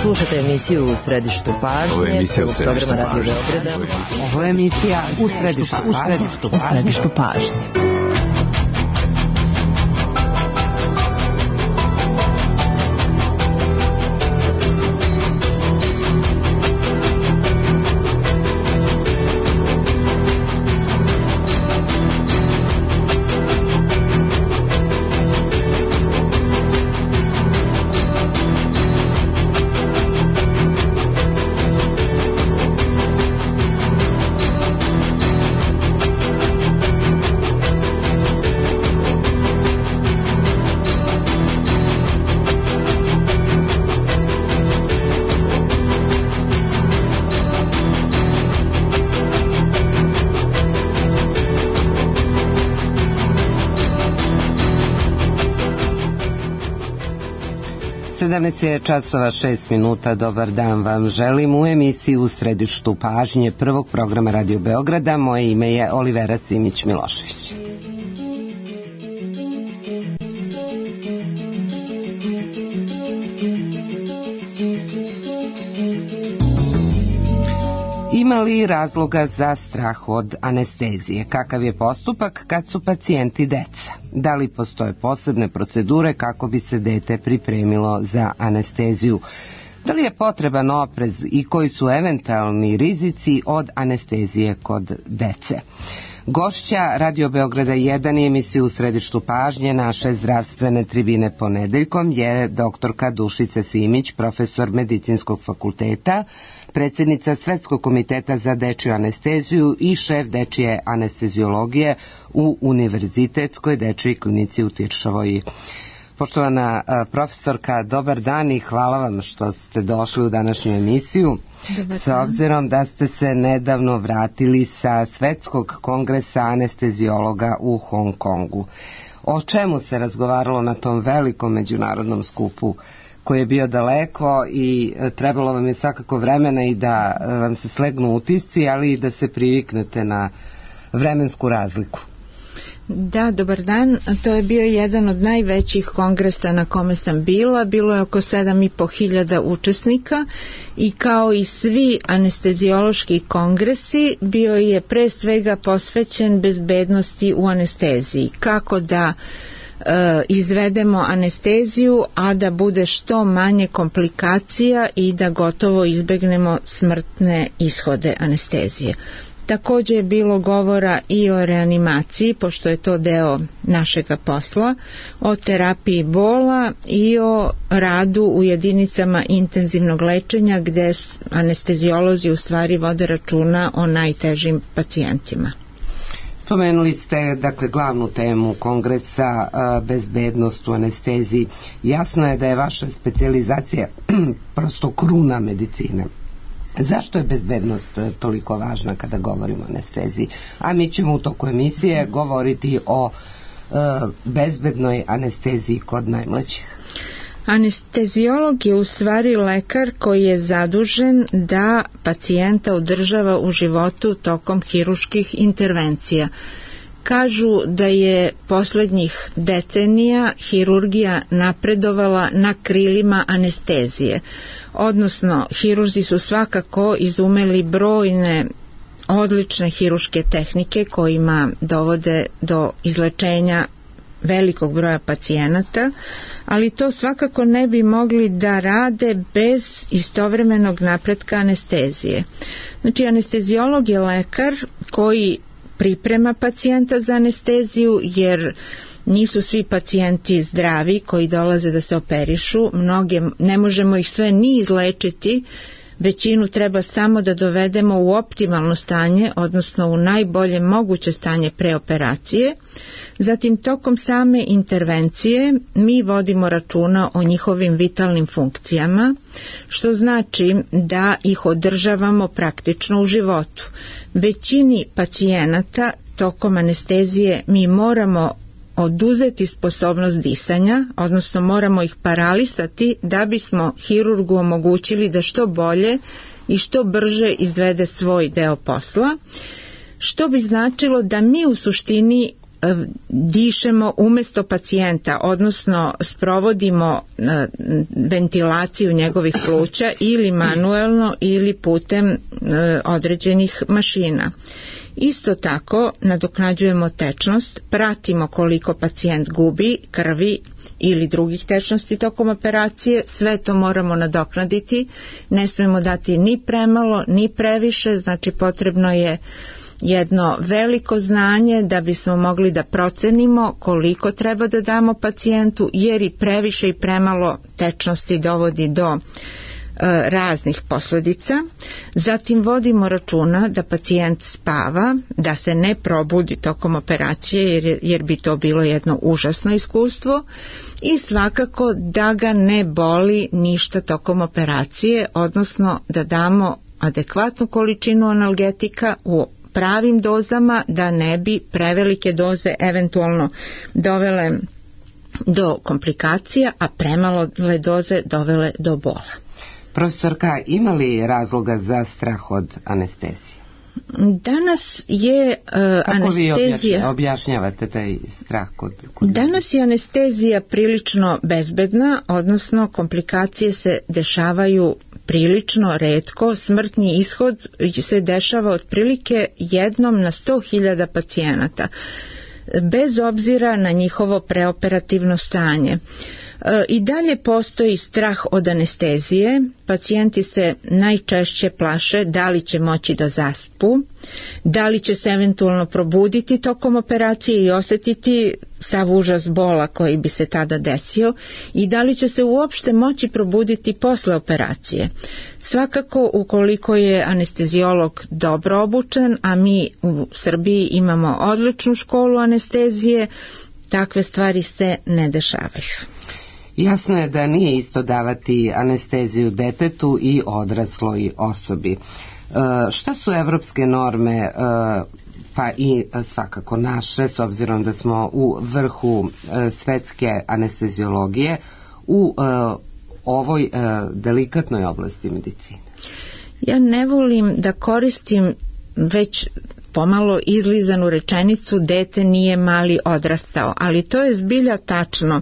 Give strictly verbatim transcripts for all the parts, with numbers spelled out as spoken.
Slušajte emisiju U središtu pažnje. Ovo je emisija U središtu pažnje. Ovo je emisija U središtu pažnje. U središtu pažnje. sedamnaest je časova šest minuta. Dobar dan vam želim u emisiji U središtu pažnje prvog programa Radio Beograda. Moje ime je Olivera Simić-Milošević. Ima li razloga za strah od anestezije? Kakav je postupak kad su pacijenti deca? Da li postoje posebne procedure kako bi se dete pripremilo za anesteziju? Da li je potreban oprez i koji su eventualni rizici od anestezije kod dece? Gošća Radio Beograda jedan i emisiju U središtu pažnje naše zdravstvene tribine ponedeljkom je doktorka Dušica Simić, profesor Medicinskog fakulteta, predsjednica Svetskog komiteta za dečju anesteziju i šef dečje anesteziologije u Univerzitetskoj dečjoj klinici u Tiršovoj. Poštovana profesorka, dobar dan i hvala vam što ste došli u današnju emisiju. S obzirom da ste se nedavno vratili sa Svetskog kongresa anesteziologa u Hong Kongu. O čemu se razgovaralo na tom velikom međunarodnom skupu koji je bio daleko i trebalo vam je svakako vremena i da vam se slegnu utisci, ali i da se priviknete na vremensku razliku? Da, dobar dan. To je bio jedan od najvećih kongresa na kome sam bila. Bilo je oko sedam i po hiljada učesnika i kao i svi anesteziološki kongresi bio je pre svega posvećen bezbednosti u anesteziji. Kako da e, izvedemo anesteziju, a da bude što manje komplikacija i da gotovo izbegnemo smrtne ishode anestezije. Također je bilo govora i o reanimaciji, pošto je to deo našega posla, o terapiji bola i o radu u jedinicama intenzivnog lečenja gdje anesteziolozi u stvari vode računa o najtežim pacijentima. Spomenuli ste dakle glavnu temu kongresa, bezbednost u anesteziji. Jasno je da je vaša specijalizacija prosto kruna medicine. Zašto je bezbednost toliko važna kada govorimo o anesteziji? A mi ćemo u toku emisije govoriti o e, bezbednoj anesteziji kod najmlađih. Anesteziolog je u stvari lekar koji je zadužen da pacijenta održava u životu tokom hiruških intervencija. Kažu da je posljednjih decenija hirurgija napredovala na krilima anestezije, odnosno hirurzi su svakako izumeli brojne odlične hiruške tehnike kojima dovode do izlečenja velikog broja pacijenata, ali to svakako ne bi mogli da rade bez istovremenog napretka anestezije. Znači, anesteziolog je lekar koji priprema pacijenta za anesteziju, jer nisu svi pacijenti zdravi koji dolaze da se operišu, mnoge ne možemo ih sve ni izlečiti, većinu treba samo da dovedemo u optimalno stanje, odnosno u najbolje moguće stanje pre operacije. Zatim tokom same intervencije mi vodimo računa o njihovim vitalnim funkcijama, što znači da ih održavamo praktično u životu. Većini pacijenata tokom anestezije mi moramo oduzeti sposobnost disanja, odnosno moramo ih paralisati da bismo hirurgu omogućili da što bolje i što brže izvede svoj deo posla, što bi značilo da mi u suštini dišemo umesto pacijenta, odnosno sprovodimo ventilaciju njegovih pluća ili manuelno ili putem određenih mašina. Isto tako nadoknađujemo tečnost, pratimo koliko pacijent gubi krvi ili drugih tečnosti tokom operacije, sve to moramo nadoknaditi, ne smemo dati ni premalo ni previše, znači potrebno je jedno veliko znanje da bismo mogli da procenimo koliko treba da damo pacijentu, jer i previše i premalo tečnosti dovodi do raznih posljedica. Zatim vodimo računa da pacijent spava, da se ne probudi tokom operacije jer, jer bi to bilo jedno užasno iskustvo, i svakako da ga ne boli ništa tokom operacije, odnosno da damo adekvatnu količinu analgetika u pravim dozama, da ne bi prevelike doze eventualno dovele do komplikacija, a premale doze dovele do bola. Profesorka, ima li razloga za strah od anestezije? Danas je uh, Kako anestezija... vi objašnjavate taj strah kod... kod Danas je anestezija prilično bezbedna, odnosno komplikacije se dešavaju prilično retko. Smrtni ishod se dešava otprilike jednom na sto hiljada pacijenata, bez obzira na njihovo preoperativno stanje. I dalje postoji strah od anestezije, pacijenti se najčešće plaše da li će moći da zaspu, da li će se eventualno probuditi tokom operacije i osjetiti sav užas bola koji bi se tada desio i da li će se uopšte moći probuditi posle operacije. Svakako, ukoliko je anesteziolog dobro obučen, a mi u Srbiji imamo odličnu školu anestezije, takve stvari se ne dešavaju. Jasno je da nije isto davati anesteziju detetu i odrasloj osobi. E, šta su evropske norme, e, pa i svakako naše, s obzirom da smo u vrhu e, svetske anesteziologije u e, ovoj e, delikatnoj oblasti medicine? Ja ne volim da koristim već pomalo izlizanu rečenicu dete nije mali odrastao, ali to je zbilja tačno.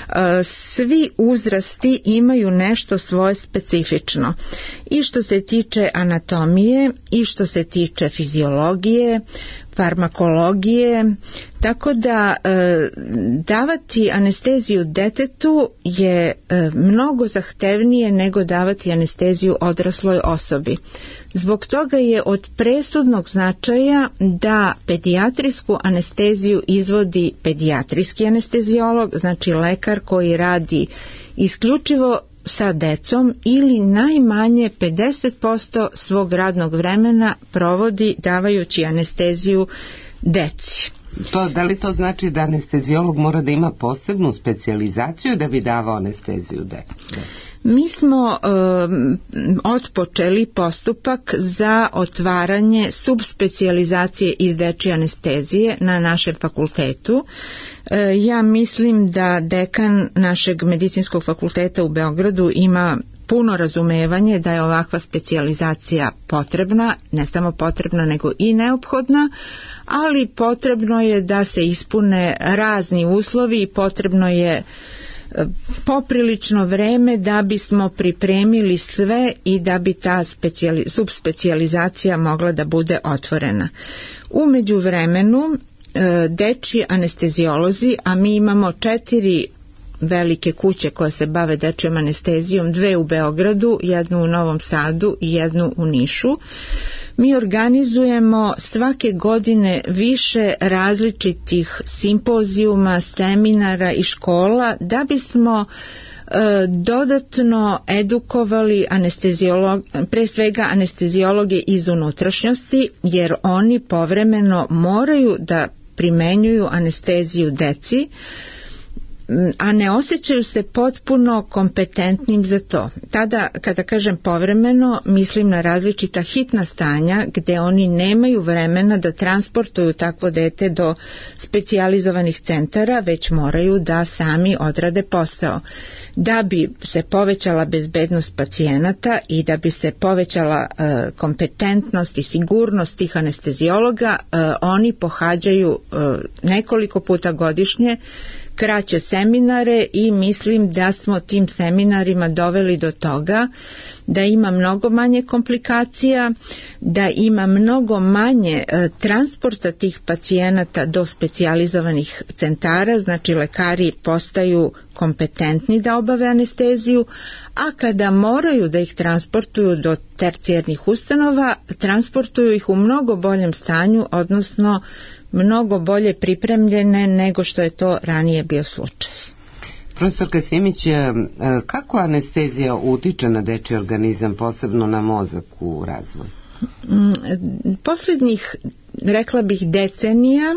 Svi uzrasti imaju nešto svoje specifično, i što se tiče anatomije i što se tiče fiziologije, farmakologije, tako da e, davati anesteziju detetu je e, mnogo zahtevnije nego davati anesteziju odrasloj osobi. Zbog toga je od presudnog značaja da pedijatrijsku anesteziju izvodi pedijatrijski anesteziolog, znači lekar koji radi isključivo sa decom ili najmanje pedeset posto svog radnog vremena provodi davajući anesteziju deci. To, da li to znači da anesteziolog mora da ima posebnu specijalizaciju da bi davao anesteziju deci? Mi smo um, otpočeli postupak za otvaranje subspecijalizacije iz dečje anestezije na našem fakultetu. E, ja mislim da dekan našeg medicinskog fakulteta u Beogradu ima puno razumevanje da je ovakva specijalizacija potrebna, ne samo potrebna nego i neophodna, ali potrebno je da se ispune razni uslovi i potrebno je poprilično vreme da bismo pripremili sve i da bi ta specijali, subspecijalizacija mogla da bude otvorena. U međuvremenu dečji anesteziolozi, a mi imamo četiri velike kuće koje se bave dečjom anestezijom, dve u Beogradu, jednu u Novom Sadu i jednu u Nišu. Mi organizujemo svake godine više različitih simpozijuma, seminara i škola da bismo e, dodatno edukovali anesteziolog, pre svega anesteziologe iz unutrašnjosti, jer oni povremeno moraju da primenjuju anesteziju deci. a ne osjećaju se potpuno kompetentnim za to. Tada, kada kažem povremeno, mislim na različita hitna stanja gdje oni nemaju vremena da transportuju takvo dete do specijalizovanih centara, već moraju da sami odrade posao. Da bi se povećala bezbednost pacijenata i da bi se povećala e, kompetentnost i sigurnost tih anestezijologa, e, oni pohađaju e, nekoliko puta godišnje kraće seminare i mislim da smo tim seminarima doveli do toga da ima mnogo manje komplikacija, da ima mnogo manje e, transporta tih pacijenata do specijalizovanih centara, znači lekari postaju kompetentni da obave anesteziju, a kada moraju da ih transportuju do tercijarnih ustanova, transportuju ih u mnogo boljem stanju, odnosno mnogo bolje pripremljene nego što je to ranije bio slučaj. Profesorka Simić, kako anestezija utiče na dečji organizam, posebno na mozak u razvoju? Posljednjih, rekla bih, decenija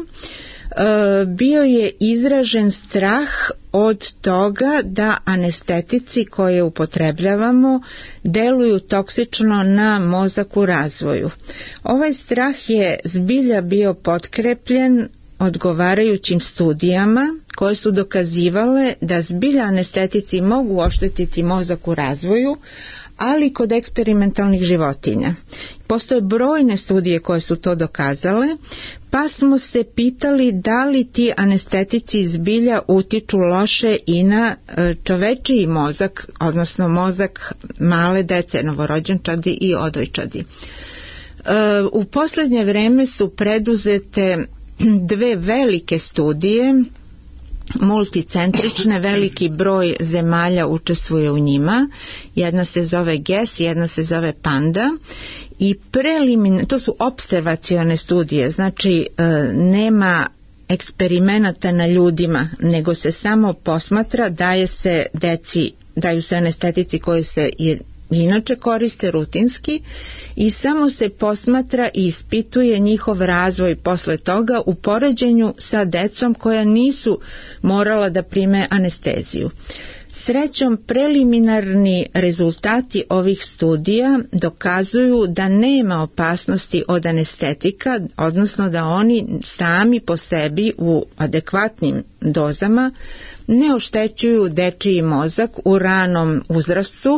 bio je izražen strah od toga da anestetici koje upotrebljavamo deluju toksično na mozak u razvoju. Ovaj strah je zbilja bio potkrepljen odgovarajućim studijama koje su dokazivale da zbilja anestetici mogu oštetiti mozak u razvoju, ali kod eksperimentalnih životinja. Postoje brojne studije koje su to dokazale, pa smo se pitali da li ti anestetici zbilja utiču loše i na čovečiji mozak, odnosno mozak male dece, novorođenčadi i odojčadi. U posljednje vreme su preduzete dve velike studije, multicentrične, veliki broj zemalja učestvuje u njima. Jedna se zove G E S, jedna se zove PANDA i prelimin, to su opservacione studije, znači e, nema eksperimenata na ljudima, nego se samo posmatra, daje se deci, daju se anestetici koji se i inače koriste rutinski i samo se posmatra i ispituje njihov razvoj posle toga u poređenju sa decom koja nisu morala da prime anesteziju. Srećom, preliminarni rezultati ovih studija dokazuju da nema opasnosti od anestetika, odnosno da oni sami po sebi u adekvatnim dozama ne oštećuju dečiji mozak u ranom uzrastu.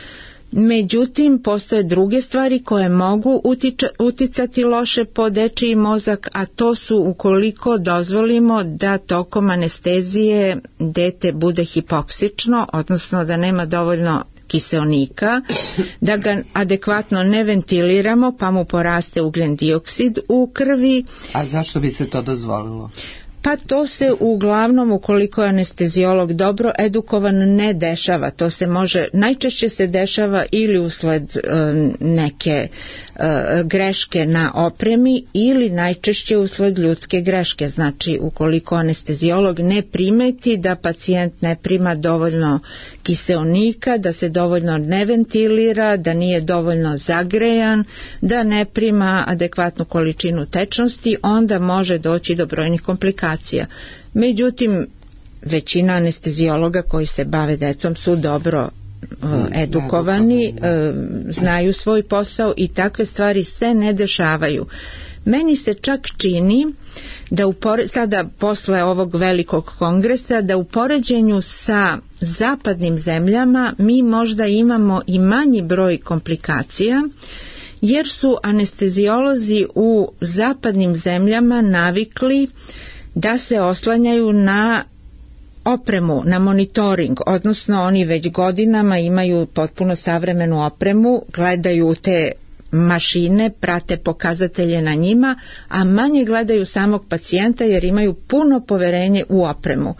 Međutim, postoje druge stvari koje mogu utiča, uticati loše po dečiji mozak, a to su ukoliko dozvolimo da tokom anestezije dete bude hipoksično, odnosno da nema dovoljno kiseonika, da ga adekvatno ne ventiliramo pa mu poraste ugljen dioksid u krvi. A zašto bi se to dozvolilo? Pa to se uglavnom, ukoliko je anesteziolog dobro edukovan, ne dešava. To se može, najčešće se dešava ili usled e, neke e, greške na opremi ili najčešće usled ljudske greške. Znači, ukoliko anesteziolog ne primeti da pacijent ne prima dovoljno kiseonika, da se dovoljno ne ventilira, da nije dovoljno zagrejan, da ne prima adekvatnu količinu tečnosti, onda može doći do brojnih komplikacija. Međutim, većina anesteziologa koji se bave decom su dobro uh, edukovani, uh, znaju svoj posao i takve stvari se ne dešavaju. Meni se čak čini da upore, sada posle ovog velikog kongresa, da u poređenju sa zapadnim zemljama mi možda imamo i manji broj komplikacija, jer su anesteziolozi u zapadnim zemljama navikli da se oslanjaju na opremu, na monitoring, odnosno oni već godinama imaju potpuno savremenu opremu, gledaju te mašine, prate pokazatelje na njima, a manje gledaju samog pacijenta jer imaju puno poverenje u opremu.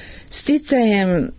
Sticajem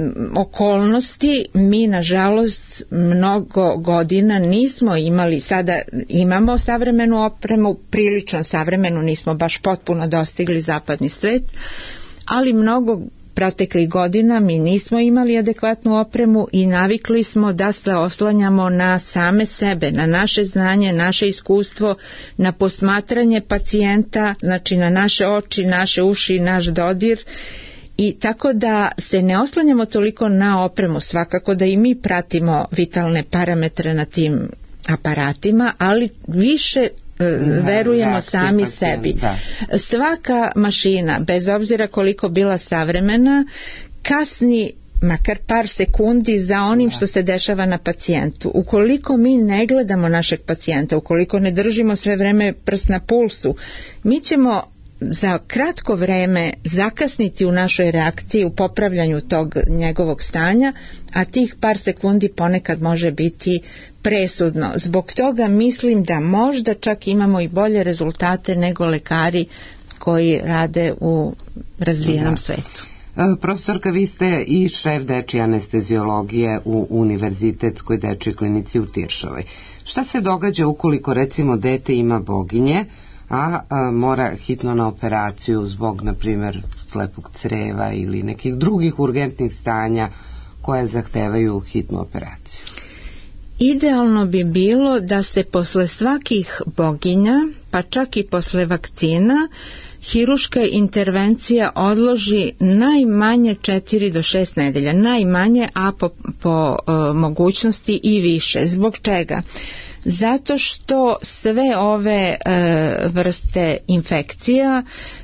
okolnosti mi nažalost mnogo godina nismo imali, sada imamo savremenu opremu, prilično savremenu, nismo baš potpuno dostigli zapadni svet, ali mnogo proteklih godina mi nismo imali adekvatnu opremu i navikli smo da se oslanjamo na same sebe, na naše znanje, naše iskustvo, na posmatranje pacijenta, znači na naše oči, naše uši, naš dodir. I tako da se ne oslanjamo toliko na opremu, svakako da i mi pratimo vitalne parametre na tim aparatima, ali više verujemo da, sami sebi. Da. Svaka mašina, bez obzira koliko bila savremena, kasni makar par sekundi za onim što se dešava na pacijentu. Ukoliko mi ne gledamo našeg pacijenta, ukoliko ne držimo sve vreme prst na pulsu, mi ćemo za kratko vreme zakasniti u našoj reakciji, u popravljanju tog njegovog stanja, a tih par sekundi ponekad može biti presudno. Zbog toga mislim da možda čak imamo i bolje rezultate nego lekari koji rade u razvijenom da. svetu. Profesorka, vi ste i šef dečje anesteziologije u Univerzitetskoj dečjoj klinici u Tiršovoj. Šta se događa ukoliko recimo dete ima boginje, a, a mora hitno na operaciju zbog, na primjer, slepog creva ili nekih drugih urgentnih stanja koje zahtevaju hitnu operaciju? Idealno bi bilo da se posle svakih boginja, pa čak i posle vakcina, hiruška intervencija odloži najmanje četiri do šest nedelja, najmanje, a po, po uh, mogućnosti i više. Zbog čega? Zato što sve ove uh, vrste infekcija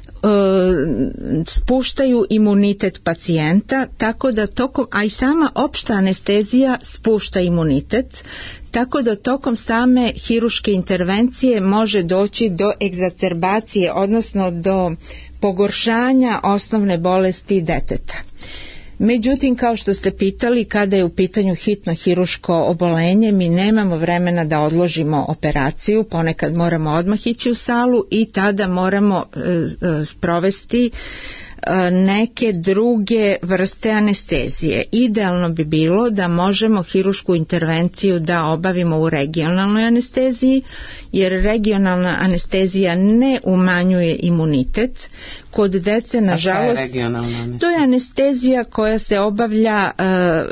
spuštaju imunitet pacijenta, tako da tokom, a i sama opšta anestezija spušta imunitet, tako da tokom same hiruške intervencije može doći do egzacerbacije, odnosno do pogoršanja osnovne bolesti deteta. Međutim, kao što ste pitali, kada je u pitanju hitno hiruško obolenje, mi nemamo vremena da odložimo operaciju, ponekad moramo odmah ići u salu i tada moramo e, e, sprovesti neke druge vrste anestezije. Idealno bi bilo da možemo hirušku intervenciju da obavimo u regionalnoj anesteziji, jer regionalna anestezija ne umanjuje imunitet. Kod dece, nažalost, to je anestezija koja se obavlja uh,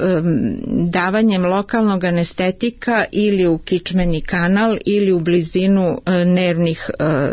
um, davanjem lokalnog anestetika ili u kičmeni kanal ili u blizinu uh, nervnih,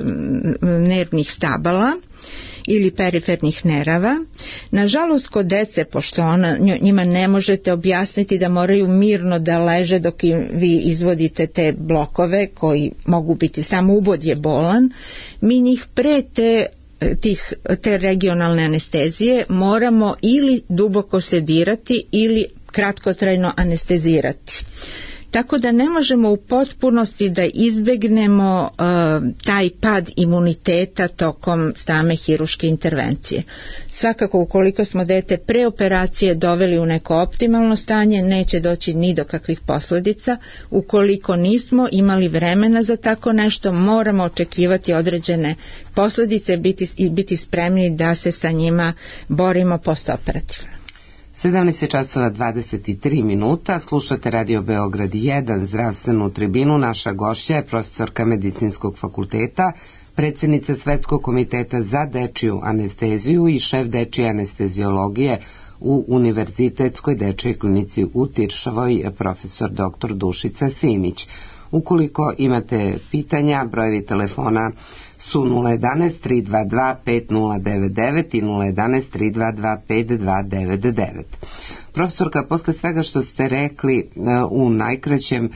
uh, nervnih stabala ili perifernih nerava. Nažalost, kod dece, pošto ona, njima ne možete objasniti da moraju mirno da leže dok vi izvodite te blokove koji mogu biti samo ubod je bolan, mi njih pre te Tih, te regionalne anestezije moramo ili duboko sedirati ili kratkotrajno anestezirati. Tako da ne možemo u potpunosti da izbegnemo uh, taj pad imuniteta tokom same hiruške intervencije. Svakako, ukoliko smo dete pre operacije doveli u neko optimalno stanje, neće doći ni do kakvih posljedica. Ukoliko nismo imali vremena za tako nešto, moramo očekivati određene posljedice biti, i biti spremni da se sa njima borimo postoperativno. sedamnaest časova dvadeset tri minuta, slušate Radio Beograd jedan, zdravstvenu tribinu. Naša gošća je profesorka Medicinskog fakulteta, predsjednica Svetskog komiteta za dečiju anesteziju i šef dečije anesteziologije u Univerzitetskoj dečjoj klinici u Tiršovoj, profesor doktor Dušica Simić. Ukoliko imate pitanja, brojevi telefona su nula jedan tri dva dva pet nula devet devet i nula jedan tri dva dva pet dva devet devet. Profesorka, posle svega što ste rekli u najkraćem,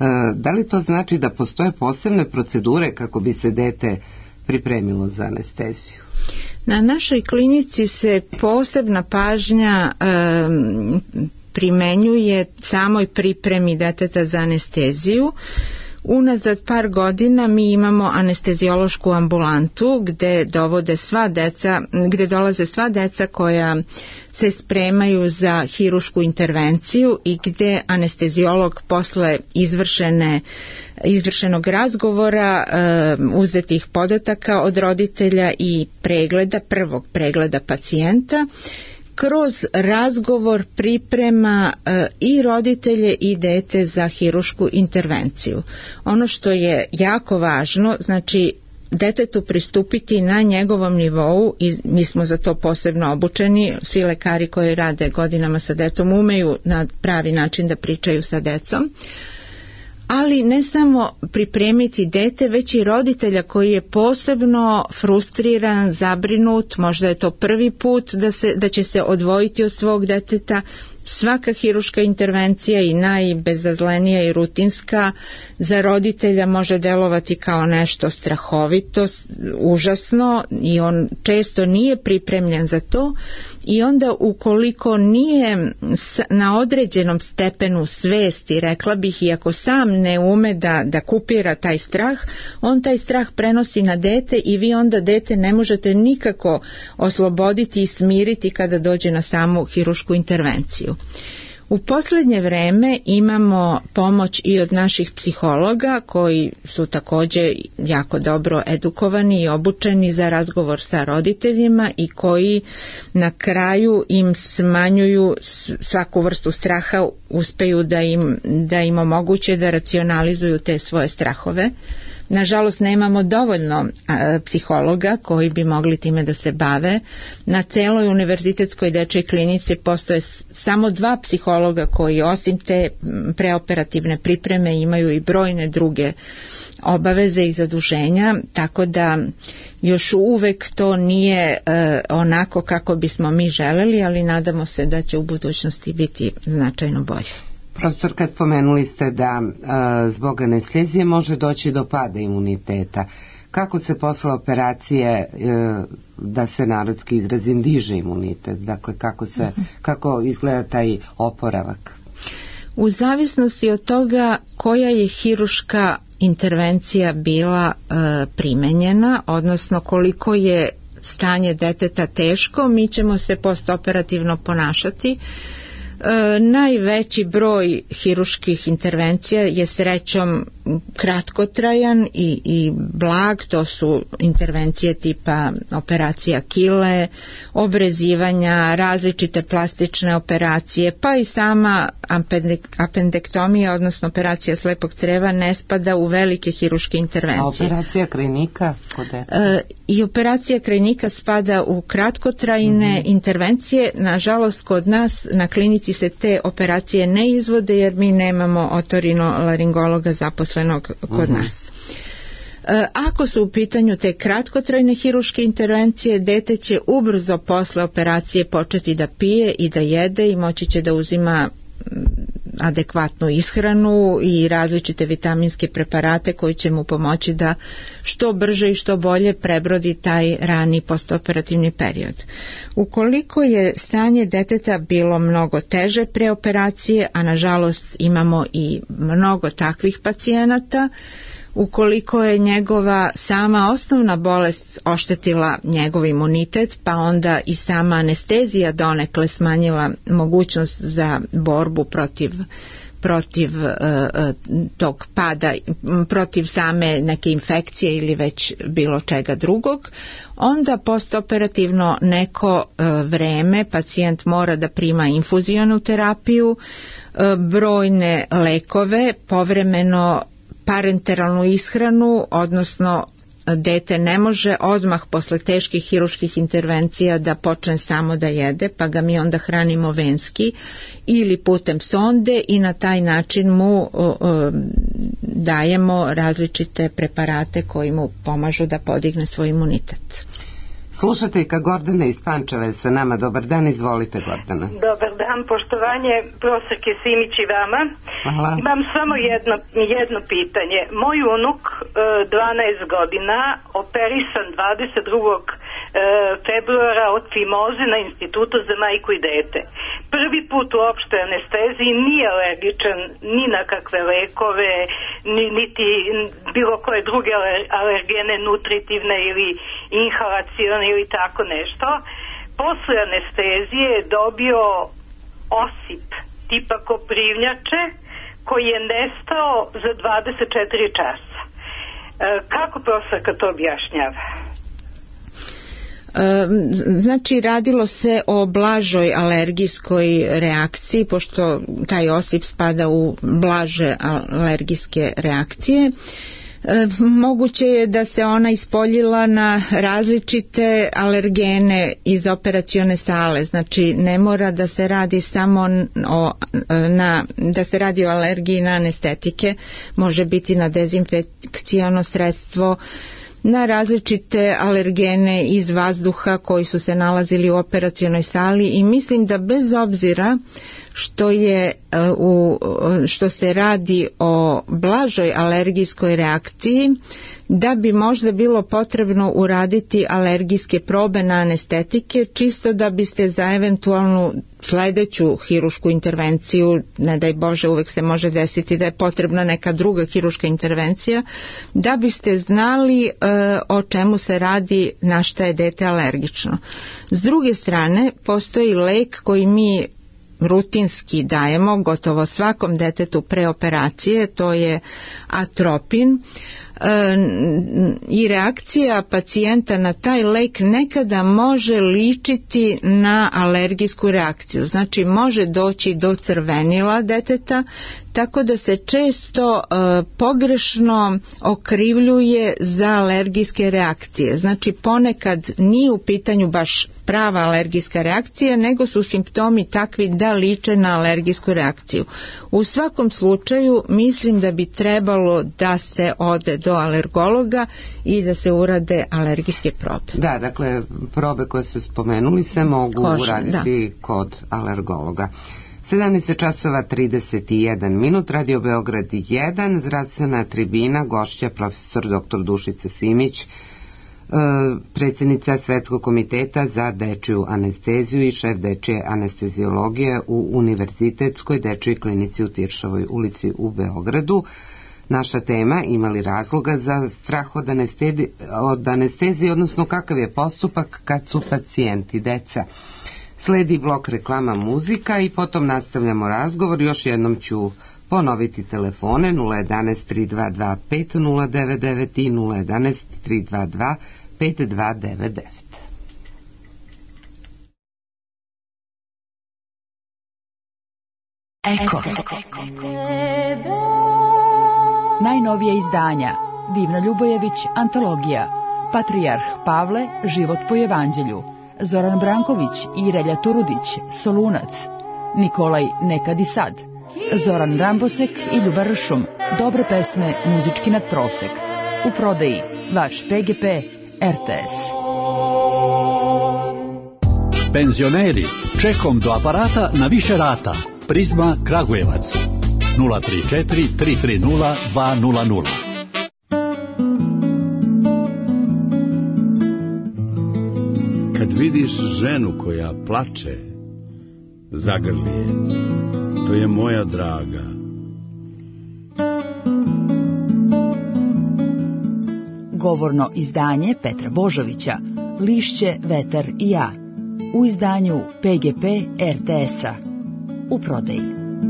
da li to znači da postoje posebne procedure kako bi se dete pripremilo za anesteziju? Na našoj klinici se posebna pažnja um, primenjuje samoj pripremi deteta za anesteziju. Unazad par godina mi imamo anesteziološku ambulantu gde dovode sva deca, gde dolaze sva deca koja se spremaju za hirušku intervenciju i gde anesteziolog posle izvršene izvršenog razgovora, uzetih podataka od roditelja i pregleda, prvog pregleda pacijenta, kroz razgovor priprema e, i roditelje i dete za hirušku intervenciju. Ono što je jako važno, znači detetu pristupiti na njegovom nivou, i mi smo za to posebno obučeni, svi lekari koji rade godinama sa detom umeju na pravi način da pričaju sa decom, ali ne samo pripremiti dete, već i roditelja koji je posebno frustriran, zabrinut, možda je to prvi put da, se, da će se odvojiti od svog deteta. Svaka hiruška intervencija, i najbezazlenija i rutinska, za roditelja može delovati kao nešto strahovito, užasno, i on često nije pripremljen za to, i onda ukoliko nije na određenom stepenu svesti, rekla bih, i ako sam ne ume da, da kupira taj strah, on taj strah prenosi na dete i vi onda dete ne možete nikako osloboditi i smiriti kada dođe na samu hirušku intervenciju. U posljednje vreme imamo pomoć i od naših psihologa koji su također jako dobro edukovani i obučeni za razgovor sa roditeljima i koji na kraju im smanjuju svaku vrstu straha, uspeju da im, da im omoguće da racionalizuju te svoje strahove. Nažalost, nemamo dovoljno a, psihologa koji bi mogli time da se bave. Na celoj univerzitetskoj dečjoj klinici postoje samo dva psihologa koji osim te preoperativne pripreme imaju i brojne druge obaveze i zaduženja, tako da još uvek to nije e, onako kako bismo mi želeli, ali nadamo se da će u budućnosti biti značajno bolje. Profesor, kad spomenuli ste da e, zbog anestezije može doći do pada imuniteta, kako se posle operacije, e, da se narodski izrazim, diže imunitet? Dakle, kako, se, uh-huh. kako izgleda taj oporavak? U zavisnosti od toga koja je hiruška intervencija bila e, primenjena, odnosno koliko je stanje deteta teško, mi ćemo se postoperativno ponašati. E, najveći broj hiruških intervencija je srećom kratkotrajan i, i blag, to su intervencije tipa operacija kile, obrezivanja, različite plastične operacije, pa i sama apendektomija, odnosno operacija slepog creva, ne spada u velike hiruške intervencije. A operacija krajnika? E, I operacija krajnika spada u kratkotrajne mm-hmm. intervencije. Nažalost, kod nas na klinici se te operacije ne izvode jer mi nemamo otorinolaringologa zaposlenog kod mm-hmm. nas. E, ako su u pitanju te kratkotrajne hiruške intervencije, dete će ubrzo posle operacije početi da pije i da jede i moći će da uzima adekvatnu ishranu i različite vitaminske preparate koji će mu pomoći da što brže i što bolje prebrodi taj rani postoperativni period. Ukoliko je stanje deteta bilo mnogo teže pre operacije, a nažalost imamo i mnogo takvih pacijenata, ukoliko je njegova sama osnovna bolest oštetila njegov imunitet, pa onda i sama anestezija donekle smanjila mogućnost za borbu protiv protiv uh, tog pada, protiv same neke infekcije ili već bilo čega drugog, onda postoperativno neko uh, vreme pacijent mora da prima infuzionu terapiju, uh, brojne lekove, povremeno parenteralnu ishranu, odnosno dete ne može odmah posle teških hiruških intervencija da počne samo da jede, pa ga mi onda hranimo venski ili putem sonde i na taj način mu uh, uh, dajemo različite preparate koji mu pomažu da podigne svoj imunitet. Slušateljka Gordana iz Pančeva je sa nama. Dobar dan, izvolite Gordana. Dobar dan, poštovanje profesorke Simić i vama. Hvala. Imam samo jedno, jedno pitanje. Moj unuk, dvanaest godina, operisan dvadeset drugog februara od fimoze na Institutu za majku i dete. Prvi put u opštoj anesteziji, nije alergičan ni na kakve lekove, ni, niti bilo koje druge alergene, nutritivne ili inhalacione ili tako nešto. Posle anestezije je dobio osip tipa koprivnjače koji je nestao za dvadeset četiri časa. E, kako profesorka to objašnjava? Znači, radilo se o blažoj alergijskoj reakciji, pošto taj osip spada u blaže alergijske reakcije. Moguće je da se ona ispoljila na različite alergene iz operacione sale, znači ne mora da se radi samo o, na, da se radi o alergiji na anestetike, može biti na dezinfekciono sredstvo, na različite alergene iz vazduha koji su se nalazili u operacionoj sali i mislim da bez obzira što je u, što se radi o blažoj alergijskoj reakciji, da bi možda bilo potrebno uraditi alergijske probe na anestetike, čisto da biste za eventualnu sledeću hirušku intervenciju, ne daj Bože, uvek se može desiti da je potrebna neka druga hiruška intervencija, da biste znali e, o čemu se radi, na šta je dete alergično. S druge strane, postoji lek koji mi rutinski dajemo gotovo svakom detetu pre operacije, to je atropin, e, i reakcija pacijenta na taj lek nekada može ličiti na alergijsku reakciju, znači može doći do crvenila deteta, tako da se često e, pogrešno okrivljuje za alergijske reakcije, znači ponekad nije u pitanju baš prava alergijska reakcija, nego su simptomi takvi da liče na alergijsku reakciju. U svakom slučaju mislim da bi trebalo da se ode do alergologa i da se urade alergijske probe. Da, dakle, probe koje su spomenuli se mogu Koža, uraditi da. Kod alergologa. sedamnaest časova trideset jedan minut, Radio Beograd jedan, zdravstvena tribina, gošća profesor doktor Dušica Simić, predsjednica Svetskog komiteta za dečiju anesteziju i šef dečije anesteziologije u Univerzitetskoj dečijoj klinici u Tiršovoj ulici u Beogradu. Naša tema, ima li razloga za strah od anestezije, od anestezije, odnosno kakav je postupak kad su pacijenti deca. Sledi blok reklama, muzika i potom nastavljamo razgovor. Još jednom ću ponoviti telefone nula jedanaest tri dva dva pet nula devet devet i nula jedanaest tri dva dva pet dva devet devet. Eko. Najnovije izdanja. Divna Ljubojević, antologija. Patrijarh Pavle, život po evanđelju. Zoran Branković i Relja Turudić, Solunac. Nikolaj, nekad i sad. Zoran Rambosek i Ljuba Ršum, dobre pesme, muzički nadprosek. U prodaji vaš P G P R T S. Penzioneri, čekom do aparata na više rata. Prizma Kragujevac nula tri četiri tri tri nula dva nula nula. Kad vidiš ženu koja plače, zagrli je, to je moja draga. Govorno izdanje Petra Božovića, Lišće, vetar i ja, u izdanju P G P R T S-a, u prodaji.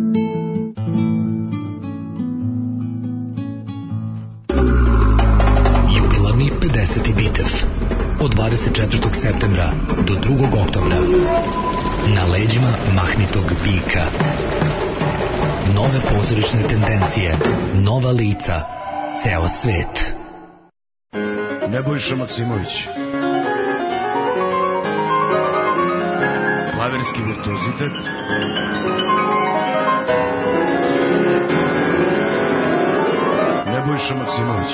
Jubilarni pedeseti Bitev od dvadeset četvrtog septembra do drugog oktobra. Na leđima mahnitog bika. Nove pozorišne tendencije, nova lica, ceo svet. Nebojša Maksimović. Klaverski virtuozitet. Nebojša Maksimović.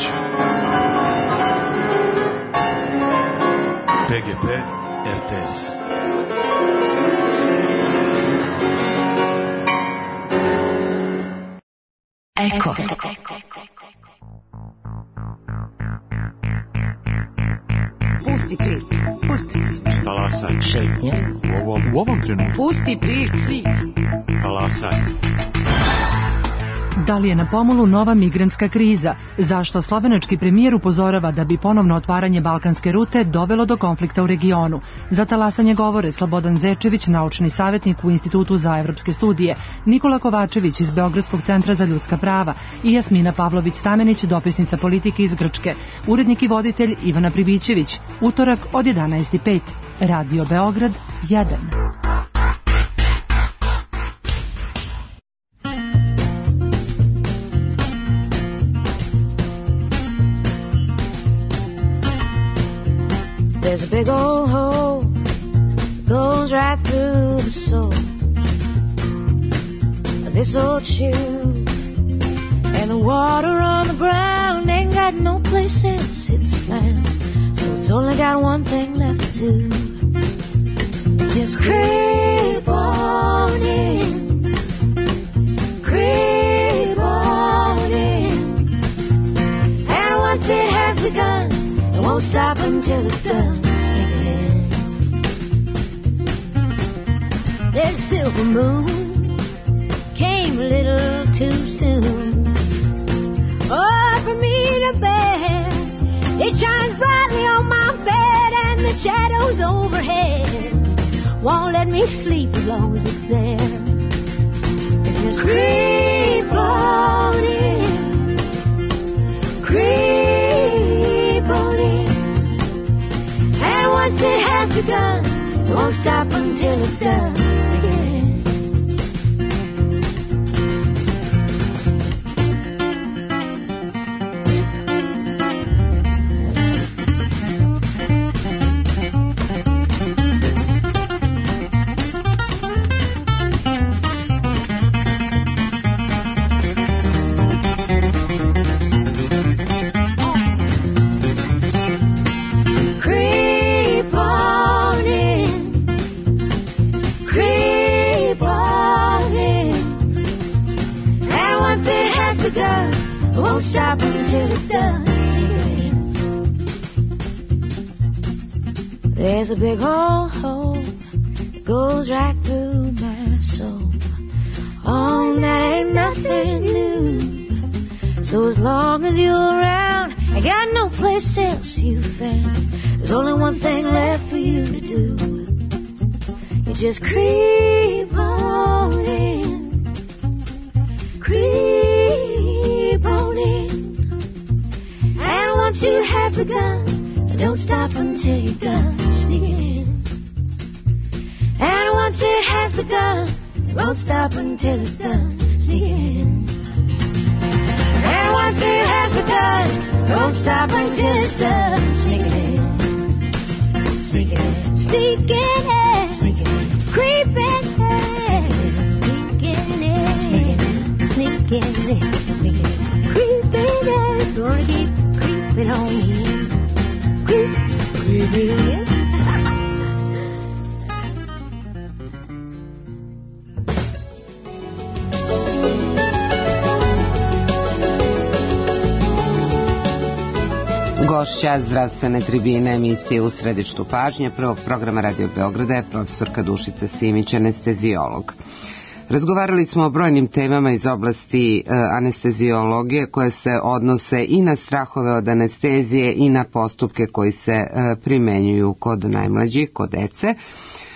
P G P R T S. Eko. Pusti priču, pusti priču. Talasaj. Šetnja. U ovom, u ovom trenutku. Pusti priču. Talasaj. Da li je na pomolu nova migrantska kriza? Zašto slovenački premijer upozorava da bi ponovno otvaranje balkanske rute dovelo do konflikta u regionu? Za talasanje govore Slobodan Zečević, naučni savjetnik u Institutu za evropske studije, Nikola Kovačević iz Beogradskog centra za ljudska prava i Jasmina Pavlović-Stamenić, dopisnica politike iz Grčke. Urednik i voditelj Ivana Pribićević. Utorak od jedanaest i pet. Radio Beograd jedan. the sole of this old shoe. And the water on the ground ain't got no place else it's found. So it's only got one thing left to do. Just creep on in, creep on in. And once it has begun, it won't stop until it's done. There's a silver moon, came a little too soon. Oh, for me to bear, it shines brightly on my bed, and the shadows overhead won't let me sleep as long as it's there. It just creep on in, creep on in. And once it has begun, it won't stop until it's done. There's a big old hole that goes right through my soul. Oh, that ain't nothing new. So as long as you're around, I got no place else you found. There's only one thing left for you to do. You just creep on in, creep on in. And once you have begun, don't stop until you're done sneaking in. And once it has begun, it won't stop until it's done sneaking in. And once it has begun, it won't stop until it's done sneaking in. Sneaking in, sneaking in, sneaking in, creeping in, sneaking in, sneaking in, sneaking in, sneaking in, creeping in. Gonna keep creeping on in. Gošća zdravstvene tribine emisije U središtu pažnje prvog programa Radio Beograda je profesorka Dušica Simić, anestezijolog. Razgovarali smo o brojnim temama iz oblasti e, anesteziologije koje se odnose i na strahove od anestezije i na postupke koji se e, primenjuju kod najmlađih, kod dece. E,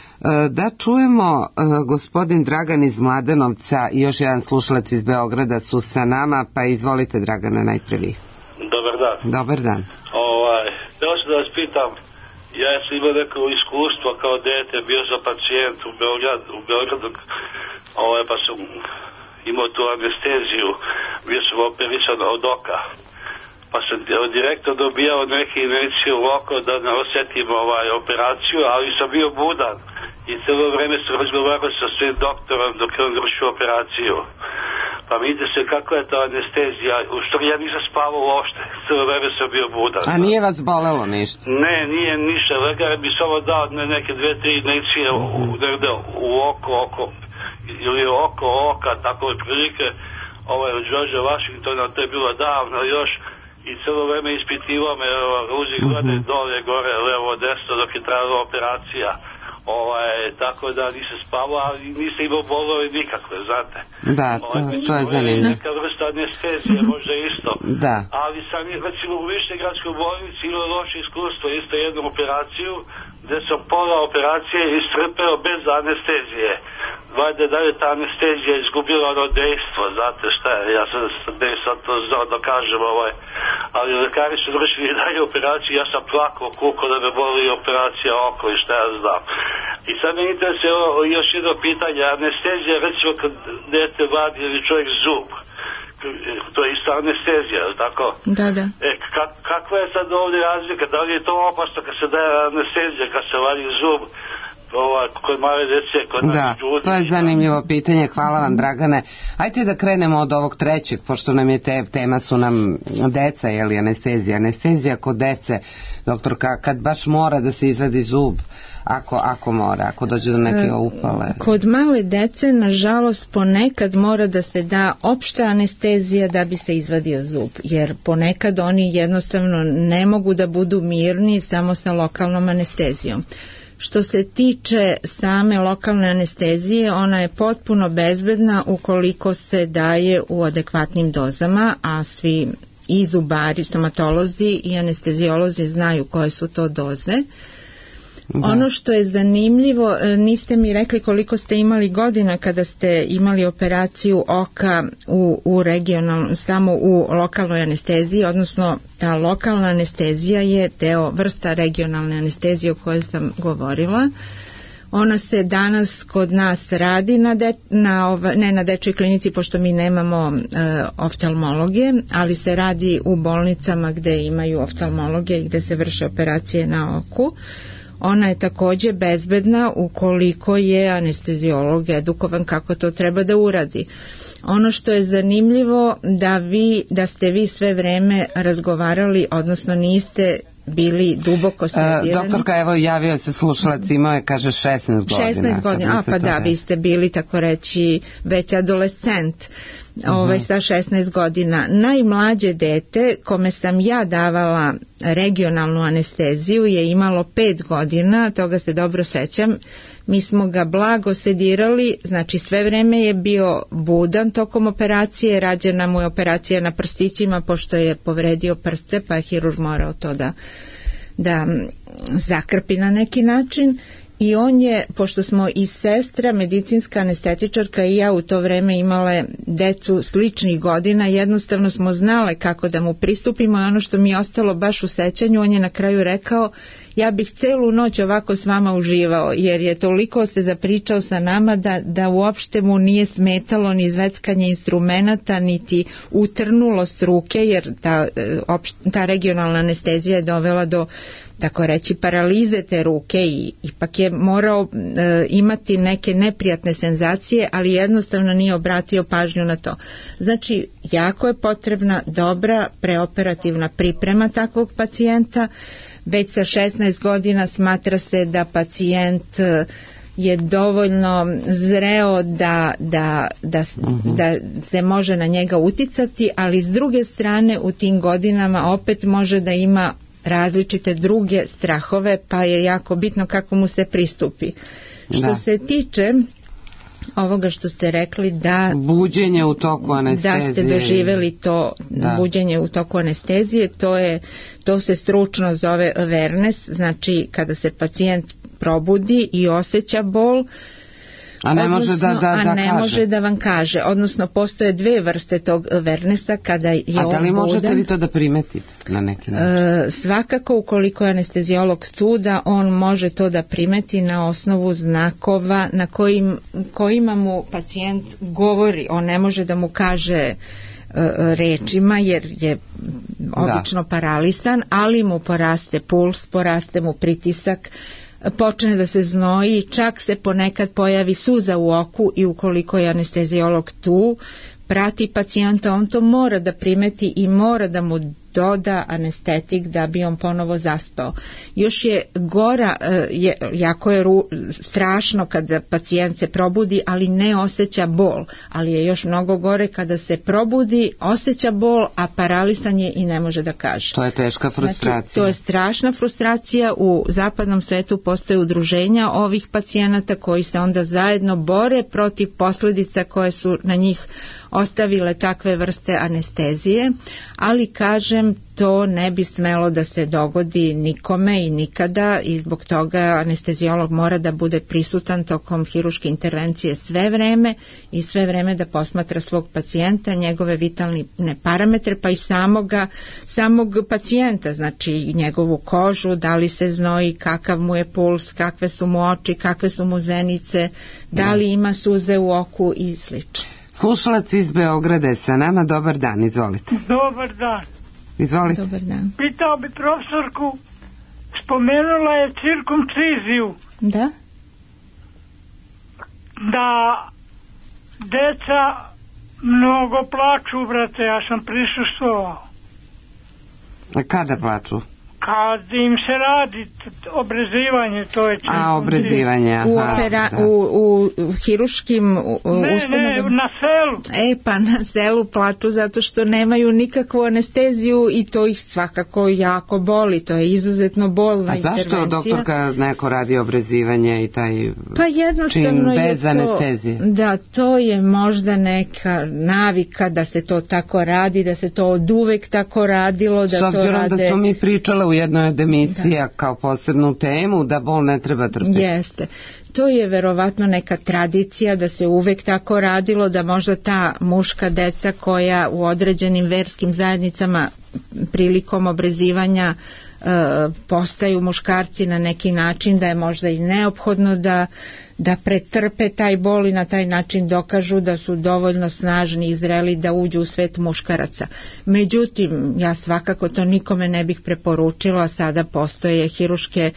da čujemo, e, gospodin Dragan iz Mladenovca i još jedan slušalac iz Beograda su sa nama, pa izvolite Dragana najprvi. Dobar dan. Dobar dan. Ovaj, htio sam da vas pitam, ja sam imao neko iskustvo kao dete, bio sam pacijent u Beogradu, u Beogradu ovaj, pa sam imao tu anesteziju, bio sam operisan od oka, pa sam direktno dobijao neke injekcije u oko da ne osjetim ovaj, operaciju, ali sam bio budan i cijelo vreme sam razgovarao sa svim doktorom dok je on vršio operaciju. Pa vidite se kako je ta anestezija, u što ja nisam spavao uopšte, cijelo vreme sam bio budan. A nije vas bolelo ništa? Ne, nije ništa, lekar bi samo dao neke dve, tri injekcije mm-hmm. negde u oko, oko, ili oko oka, tako je prilike, ovaj, od George Washingtona, to je bilo davno još, i cijelo vreme ispitivao me, ruzi glede mm-hmm. dole, gore, levo, desno, dok je trajala operacija. Ovaj, tako da nisam spavao, ali nisam imao bolove nikakve, znate. Da, to, ovaj, to je zanimljivo. Neka vrsta anestezije, možda isto. Da. Ali sam, recimo, u Višegradskoj bolnici imao loše iskustvo, isto jednu operaciju, gde sam pola operacije istrpeo bez anestezije. Valjda da je ta anestezija izgubila ono dejstvo, znate šta je, ja sam ne sad to znao da kažem, ovaj, ali lekari su vršili dalje operaciju, ja sam plakao kuko da me boli operacija oko i šta ja znam. I sad me interesuje još jedno pitanje, anestezija recimo kad dete vadi ili čovjek zub, to je isto anestezija, tako? Da, da. E, kak, kakva je sad ovdje razlika, da li je to opasno kad se daje anestezija, kad se vadi zub, Ova, kod male djece, kod da, to je zanimljivo pitanje, hvala vam Dragane. Ajde da krenemo od ovog trećeg, pošto nam je te, tema su nam deca, je li anestezija. Anestezija kod dece, doktorka, kad baš mora da se izvadi zub, ako, ako mora, ako dođe do neke upale. Kod male dece, nažalost, ponekad mora da se da opšta anestezija da bi se izvadio zub, jer ponekad oni jednostavno ne mogu da budu mirni samo sa lokalnom anestezijom. Što se tiče same lokalne anestezije, ona je potpuno bezbedna ukoliko se daje u adekvatnim dozama, a svi i zubari, stomatolozi i anesteziolozi znaju koje su to doze. Da. Ono što je zanimljivo, niste mi rekli koliko ste imali godina kada ste imali operaciju oka u, u regionalnom, samo u lokalnoj anesteziji, odnosno ta lokalna anestezija je deo vrsta regionalne anestezije o kojoj sam govorila. Ona se danas kod nas radi na, de, na ova, ne na dečjoj klinici pošto mi nemamo e, oftalmologe, ali se radi u bolnicama gde imaju oftalmologe i gde se vrše operacije na oku. Ona je takođe bezbedna ukoliko je anesteziolog edukovan kako to treba da uradi. Ono što je zanimljivo da vi da ste vi sve vreme razgovarali, odnosno niste bili duboko sedirani. E, doktorka, evo javio se slušalac, imao je, kaže, šesnaest godina. šesnaest godina, a pa da, vi ste bili, tako reći, već adolescent. Ovaj, uh-huh. Sa šesnaest godina. Najmlađe dete kome sam ja davala regionalnu anesteziju je imalo pet godina, toga se dobro sećam. Mi smo ga blago sedirali, znači sve vreme je bio budan tokom operacije, rađena mu je operacija na prstićima pošto je povredio prste, pa je hirurg morao to da, da zakrpi na neki način. I on je, pošto smo i sestra, medicinska anestetičarka i ja u to vreme imale decu sličnih godina, jednostavno smo znale kako da mu pristupimo i ono što mi je ostalo baš u sećanju, on je na kraju rekao: ja bih celu noć ovako s vama uživao, jer je toliko se zapričao sa nama da, da uopšte mu nije smetalo ni zveckanje instrumenata, niti utrnulost ruke, jer ta, ta regionalna anestezija je dovela do, tako reći, paralize te ruke i ipak je morao e, imati neke neprijatne senzacije, ali jednostavno nije obratio pažnju na to. Znači, jako je potrebna dobra preoperativna priprema takvog pacijenta. Već sa šesnaest godina smatra se da pacijent je dovoljno zreo da, da, da, uh-huh. da se može na njega uticati, ali s druge strane u tim godinama opet može da ima različite druge strahove, pa je jako bitno kako mu se pristupi. Što da. se tiče ovoga što ste rekli da buđenje u toku anestezije, da ste doživjeli to da. buđenje u toku anestezije, to je to se stručno zove awareness, znači kada se pacijent probudi i osjeća bol, a ne može odnosno, da, da, da a ne kaže. može da vam kaže, odnosno postoje dve vrste tog avernessa kada je on budan. A da li možete budan, vi to da primetite na neki način? E, svakako ukoliko je anesteziolog tu, da on može to da primeti na osnovu znakova na kojim, kojima mu pacijent govori. On ne može da mu kaže rečima jer je obično da. paralisan, ali mu poraste puls, poraste mu pritisak, počne da se znoji, čak se ponekad pojavi suza u oku i ukoliko je anesteziolog tu, prati pacijenta, on to mora da primeti i mora da mu doda anestetik da bi on ponovo zaspao. Još je gora, je, jako je ru, strašno kada pacijent se probudi, ali ne osjeća bol, ali je još mnogo gore kada se probudi, osjeća bol, a paralisan je i ne može da kaže. To je teška frustracija. Znači, to je strašna frustracija. U zapadnom svetu postoje udruženja ovih pacijenata koji se onda zajedno bore protiv posljedica koje su na njih ostavile takve vrste anestezije, ali kažem, to ne bi smelo da se dogodi nikome i nikada i zbog toga anesteziolog mora da bude prisutan tokom hirurške intervencije sve vreme i sve vreme da posmatra svog pacijenta, njegove vitalne parametre, pa i samoga, samog pacijenta, znači njegovu kožu, da li se znoji, kakav mu je puls, kakve su mu oči, kakve su mu zenice, da li ima suze u oku i slično. Slušalac iz Beograda je sa nama, dobar dan, izvolite. Dobar dan. Izvolite. Dobar dan. Pitao bi profesorku, spomenula je cirkumciziju. Da. da deca mnogo plaču, brate, ja sam prisustvovao. A kada plaču? Kad im se radi obrezivanje, to je često. A, obrezivanje, aha. U, opera, da. u, u, u hiruškim u, ne, ustanovama. Ne, na selu. E, pa na selu plaču zato što nemaju nikakvu anesteziju i to ih svakako jako boli, to je izuzetno bolna intervencija. A zašto doktorka neko radi obrezivanje i taj pa jednostavno čin bez je to, anestezije? Da, to je možda neka navika da se to tako radi, da se to od uvek tako radilo, da S obzirom to rade... da smo mi pričale u jednoj od emisija da. Kao posebnu temu da bol ne treba trpiti. Jeste. To je verovatno neka tradicija da se uvek tako radilo, da možda ta muška deca koja u određenim verskim zajednicama prilikom obrezivanja e, postaju muškarci na neki način, da je možda i neophodno da da pretrpe taj bol i na taj način dokažu da su dovoljno snažni i zreli da uđu u svet muškaraca. Međutim, ja svakako to nikome ne bih preporučila, sada postoje hiruške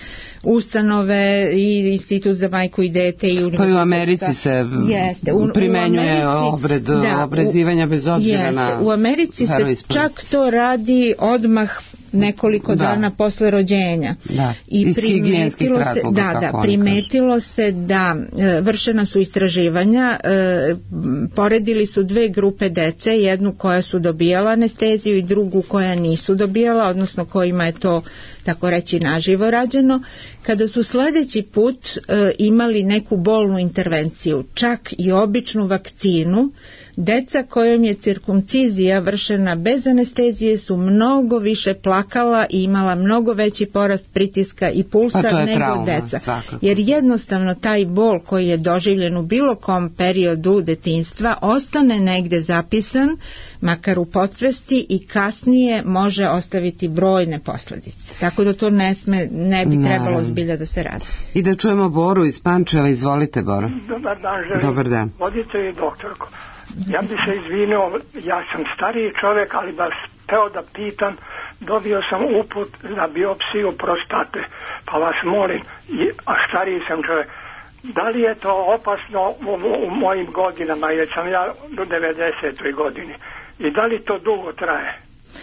ustanove i Institut za majku i dete i univerzitet. Pa i u Americi se jeste, u, primenjuje u Americi, obred da, obrezivanja bez obzira jeste, na u Americi se čak to radi odmah nekoliko da. dana posle rođenja. Da. I primetilo se, da, da, primetilo se da e, vršena su istraživanja, e, poredili su dve grupe dece, jednu koja su dobijala anesteziju i drugu koja nisu dobijala, odnosno kojima je to tako reći naživo rađeno. Kada su sledeći put e, imali neku bolnu intervenciju, čak i običnu vakcinu, deca kojom je cirkumcizija vršena bez anestezije su mnogo više plakala i imala mnogo veći porast pritiska i pulsa nego trauma, deca. Svakako. Jer jednostavno taj bol koji je doživljen u bilo kom periodu detinjstva ostane negde zapisan, makar u podsvesti, i kasnije može ostaviti brojne posledice. Tako da to ne sme, ne bi trebalo ne. zbilja da se radi. I da čujemo Boru iz Pančeva. Izvolite, Boro. Dobar dan, želim. Dobar dan. Vodite i doktorko. Ja bi se izvinio, ja sam stariji čovjek, ali vas teo da pitam, dobio sam uput za biopsiju prostate, pa vas molim, a stariji sam čovjek, da li je to opasno u, u mojim godinama, jer sam ja do devedesetoj godini, i da li to dugo traje?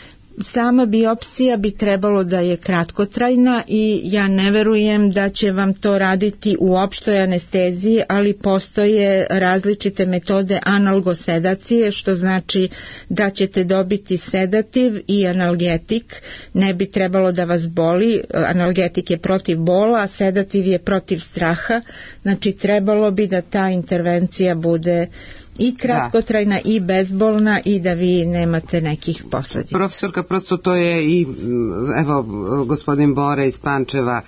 Sama biopsija bi trebalo da je kratkotrajna i ja ne verujem da će vam to raditi u opštoj anesteziji, ali postoje različite metode analgosedacije, što znači da ćete dobiti sedativ i analgetik. Ne bi trebalo da vas boli, analgetik je protiv bola, a sedativ je protiv straha, znači trebalo bi da ta intervencija bude i kratkotrajna da. i bezbolna i da vi nemate nekih posledica. Profesorka, prosto to je i, evo, gospodin Bore iz Pančeva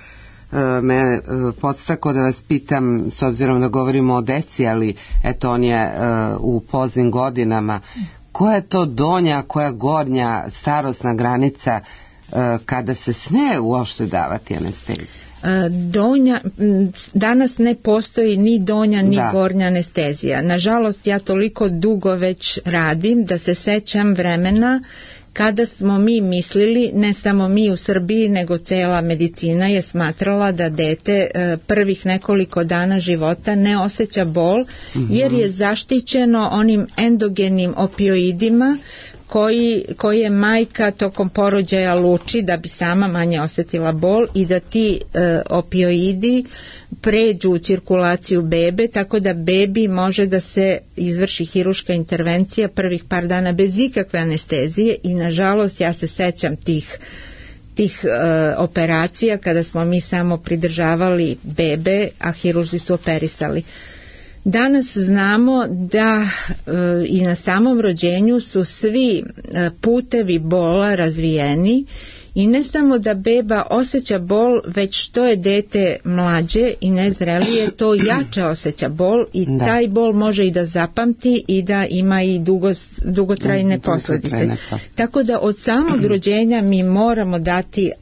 me podstako da vas pitam, s obzirom da govorimo o deci, ali eto on je u poznim godinama, koja je to donja, koja gornja starosna granica kada se sme uopšte davati anestezija? Donja, danas ne postoji ni donja ni da. gornja anestezija. Nažalost, ja toliko dugo već radim da se sećam vremena kada smo mi mislili, ne samo mi u Srbiji, nego cela medicina je smatrala da dete prvih nekoliko dana života ne osjeća bol, mm-hmm. jer je zaštićeno onim endogenim opioidima koji, koje majka tokom porođaja luči da bi sama manje osjetila bol i da ti e, opioidi pređu u cirkulaciju bebe, tako da bebi može da se izvrši hiruška intervencija prvih par dana bez ikakve anestezije i nažalost ja se sećam tih tih e, operacija kada smo mi samo pridržavali bebe, a hiruzi su operisali. Danas znamo da e, i na samom rođenju su svi e, putevi bola razvijeni i ne samo da beba osjeća bol, već što je dete mlađe i nezrelije, to jače osjeća bol i da. taj bol može i da zapamti i da ima i dugo, dugotrajne posljedice. Tako da od samog rođenja mi moramo dati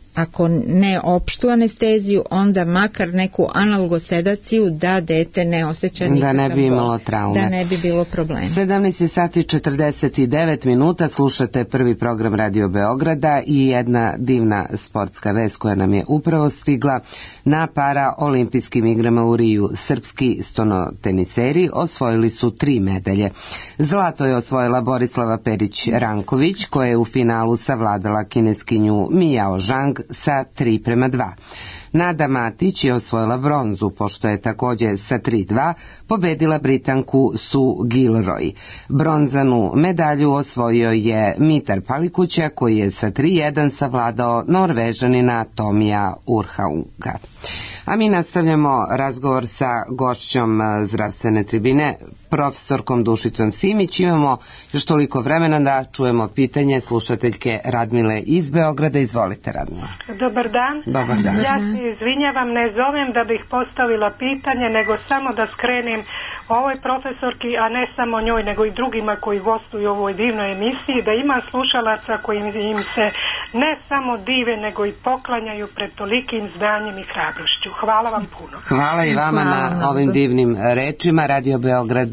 ako ne opštu anesteziju, onda makar neku analgosedaciju da dete ne osjeća nikakav da ne bi imalo traume, da ne bi bilo problema. sedamnaest sati četrdeset devet minuta, slušate prvi program Radio Beograda i jedna divna sportska vest koja nam je upravo stigla. Na para olimpijskim igrama u Riju srpski stonoteniseri osvojili su tri medalje. Zlato je osvojila Borislava Perić-Ranković koja je u finalu savladala kineskinju Mijao Zhang sa tri prema dva. Nada Matić je osvojila bronzu, pošto je također sa tri dva pobedila Britanku Sue Gilroy. Bronzanu medalju osvojio je Mitar Palikuća, koji je sa tri jedan savladao Norvežanina Tomija Urhaunga. A mi nastavljamo razgovor sa gošćom zdravstvene tribine, profesorkom Dušicom Simić. Imamo još toliko vremena da čujemo pitanje slušateljke Radmile iz Beograda. Izvolite, Radmila. Dobar dan. Dobar dan. Ja se izvinjavam, ne zovem da bih postavila pitanje, nego samo da skrenim ovoj profesorki, a ne samo njoj, nego i drugima koji gostuju u ovoj divnoj emisiji, da ima slušalaca koji im se ne samo dive, nego i poklanjaju pred tolikim znanjem i hrabrošću. Hvala vam puno. Hvala i vama Hvala. na ovim divnim rečima. Radio Beograd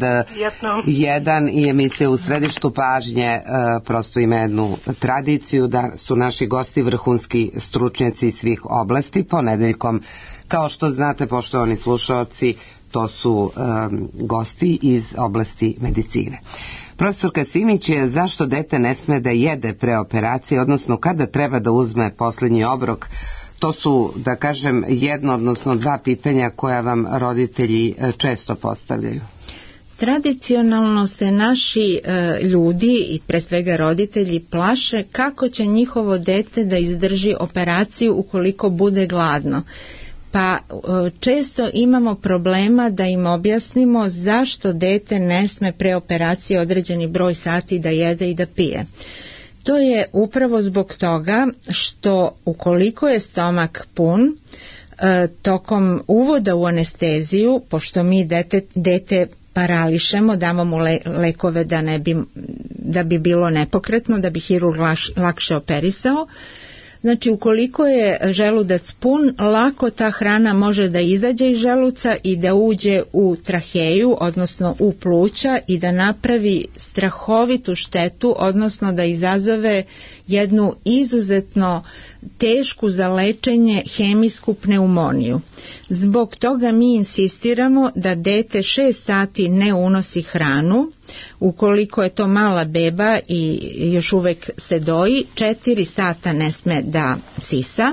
jedan i emisija U središtu pažnje prosto ima jednu tradiciju da su naši gosti vrhunski stručnjaci svih oblasti. Ponedeljkom, kao što znate, poštovani slušaoci, to su um, gosti iz oblasti medicine. Profesorka Simić, je zašto dete ne sme da jede pre operacije, odnosno kada treba da uzme posljednji obrok? To su, da kažem, jedno, odnosno dva pitanja koja vam roditelji često postavljaju. Tradicionalno se naši e, ljudi i pre svega roditelji plaše kako će njihovo dete da izdrži operaciju ukoliko bude gladno. Pa često imamo problema da im objasnimo zašto dete ne sme pre operacije određeni broj sati da jede i da pije. To je upravo zbog toga što ukoliko je stomak pun, tokom uvoda u anesteziju, pošto mi dete, dete parališemo, damo mu le, lekove da, ne bi, da bi bilo nepokretno, da bi hirurg lakše operisao. Znači, ukoliko je želudac pun, lako ta hrana može da izađe iz želuca i da uđe u traheju, odnosno u pluća, i da napravi strahovitu štetu, odnosno da izazove jednu izuzetno tešku za lečenje hemijsku pneumoniju. Zbog toga mi insistiramo da dete šest sati ne unosi hranu. Ukoliko je to mala beba i još uvek se doji, četiri sata ne sme da sisa,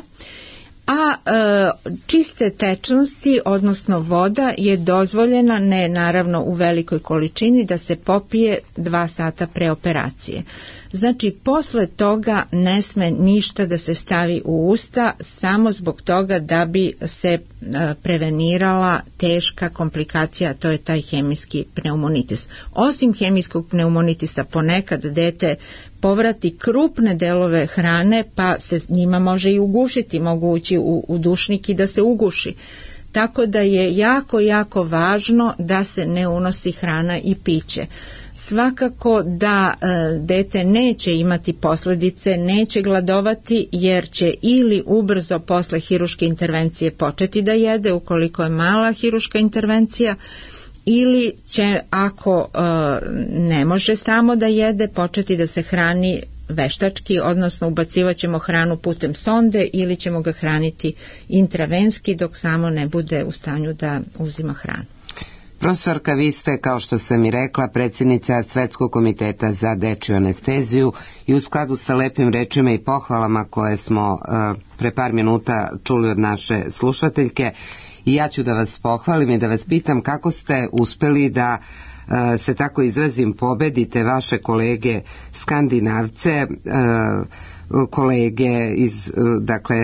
a e, čiste tečnosti, odnosno voda, je dozvoljena, ne naravno u velikoj količini, da se popije dva sata pre operacije. Znači, posle toga ne sme ništa da se stavi u usta, samo zbog toga da bi se e, prevenirala teška komplikacija, a to je taj hemijski pneumonitis. Osim hemijskog pneumonitisa, ponekad dete povrati krupne delove hrane, pa se njima može i ugušiti, mogu ući u, u dušnik i da se uguši. Tako da je jako, jako važno da se ne unosi hrana i piće. Svakako da e, dete neće imati posljedice, neće gladovati, jer će ili ubrzo posle hiruške intervencije početi da jede ukoliko je mala hiruška intervencija, ili će, ako e, ne može samo da jede, početi da se hrani veštački, odnosno ubacivat ćemo hranu putem sonde ili ćemo ga hraniti intravenski dok samo ne bude u stanju da uzima hranu. Profesorka, vi ste, kao što sam i rekla, predsjednica Svetskog komiteta za dečju anesteziju i u skladu sa lepim rečima i pohvalama koje smo uh, pre par minuta čuli od naše slušateljke, i ja ću da vas pohvalim i da vas pitam kako ste uspeli da uh, se tako izrazim pobedite vaše kolege Skandinavce, uh, kolege iz, uh, dakle,